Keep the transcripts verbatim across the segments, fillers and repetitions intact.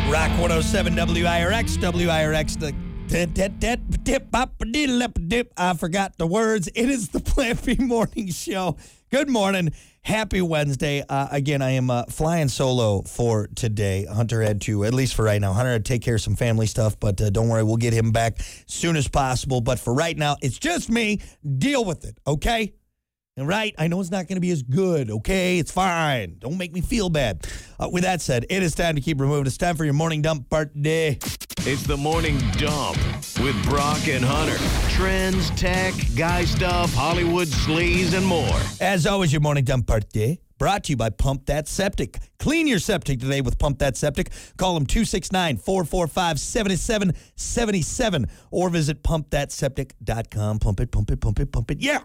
Rock one oh seven W I R X, W I R X, the I forgot the words. It is the Plan B Morning Show. Good morning. Happy Wednesday. Uh, again, I am uh, flying solo for today. Hunter had to, at least for right now, Hunter had to take care of some family stuff, but uh, don't worry, we'll get him back as soon as possible. But for right now, it's just me. Deal with it, okay? And right, I know it's not going to be as good, okay? It's fine. Don't make me feel bad. Uh, with that said, it is time to keep removing. It's time for your morning dump party. It's the Morning Dump with Brock and Hunter. Trends, tech, guy stuff, Hollywood sleaze, and more. As always, your morning dump party brought to you by Pump That Septic. Clean your septic today with Pump That Septic. Call them two six nine, four four five, seven seven seven seven or visit pump that septic dot com. Pump it, pump it, pump it, pump it. Yeah.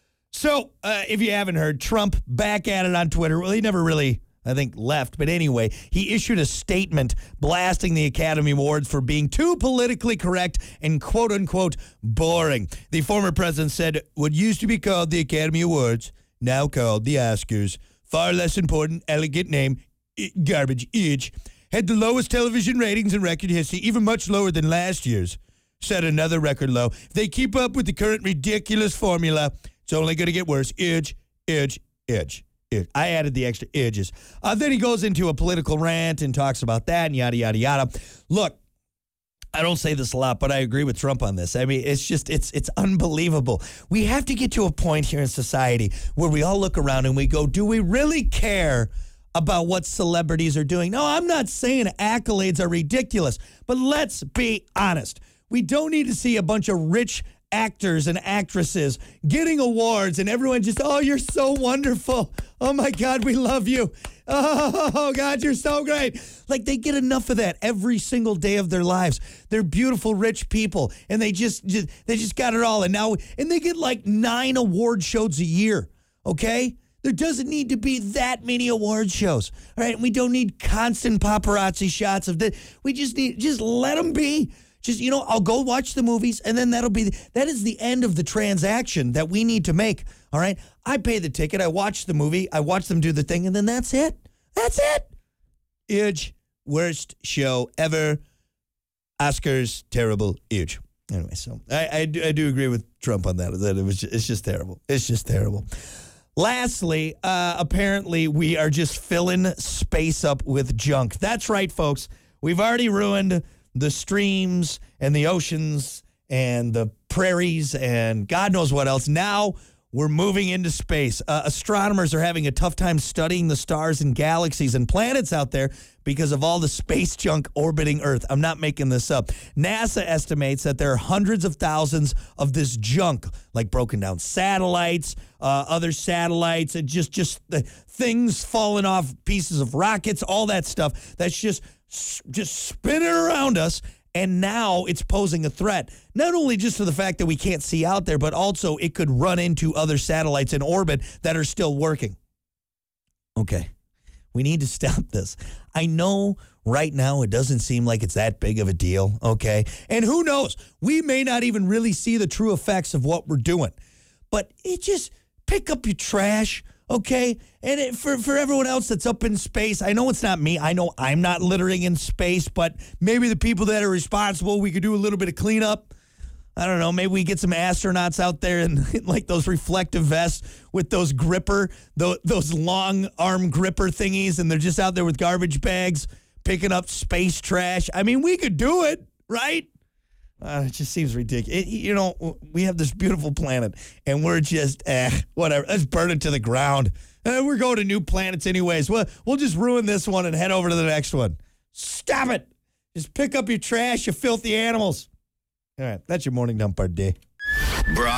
So, uh, if you haven't heard, Trump back at it on Twitter. Well, he never really, I think, left. But anyway, he issued a statement blasting the Academy Awards for being too politically correct and quote-unquote boring. The former president said what used to be called the Academy Awards, now called the Oscars, far less important, elegant name, garbage itch, had the lowest television ratings in record history, even much lower than last year's. Set another record low. If they keep up with the current ridiculous formula, it's only going to get worse. Idge, idge, idge, idge. I added the extra idges. Uh, then he goes into a political rant and talks about that and yada, yada, yada. Look, I don't say this a lot, but I agree with Trump on this. I mean, it's just, it's it's unbelievable. We have to get to a point here in society where we all look around and we go, do we really care about what celebrities are doing? No, I'm not saying accolades are ridiculous, but let's be honest. We don't need to see a bunch of rich actors and actresses getting awards and everyone just, oh, you're so wonderful. Oh, my God, we love you. Oh, God, you're so great. Like, they get enough of that every single day of their lives. They're beautiful, rich people, and they just, just they just got it all. And now, and they get like nine award shows a year, okay? There doesn't need to be that many award shows, all right? We don't need constant paparazzi shots of that. We just need, just let them be. Just, you know, I'll go watch the movies, and then that'll be, that is the end of the transaction that we need to make, all right? I pay the ticket, I watch the movie, I watch them do the thing, and then that's it. That's it. Idge, worst show ever. Oscars, terrible, Idge. Anyway, so I, I, do, I do agree with Trump on that, that it was just, it's just terrible. It's just terrible. Lastly, uh, apparently we are just filling space up with junk. That's right, folks. We've already ruined the streams and the oceans and the prairies and God knows what else. Now we're moving into space. Uh, astronomers are having a tough time studying the stars and galaxies and planets out there because of all the space junk orbiting Earth. I'm not making this up. NASA estimates that there are hundreds of thousands of this junk, like broken down satellites, uh, other satellites, and just, just the things falling off pieces of rockets, all that stuff that's just just spinning around us, and now it's posing a threat. Not only just to the fact that we can't see out there, but also it could run into other satellites in orbit that are still working. Okay, we need to stop this. I know right now it doesn't seem like it's that big of a deal, okay? And who knows? We may not even really see the true effects of what we're doing. But it just, pick up your trash, okay? And it, for, for everyone else that's up in space, I know it's not me. I know I'm not littering in space, but maybe the people that are responsible, we could do a little bit of cleanup. I don't know, maybe we get some astronauts out there in, in like those reflective vests with those gripper, those, those long arm gripper thingies, and they're just out there with garbage bags picking up space trash. I mean, we could do it, right? Uh, it just seems ridiculous. It, you know, we have this beautiful planet, and we're just, eh, whatever. Let's burn it to the ground. Uh, we're going to new planets anyways. We'll, we'll just ruin this one and head over to the next one. Stop it. Just pick up your trash, you filthy animals. All right, that's your morning dump party. Brock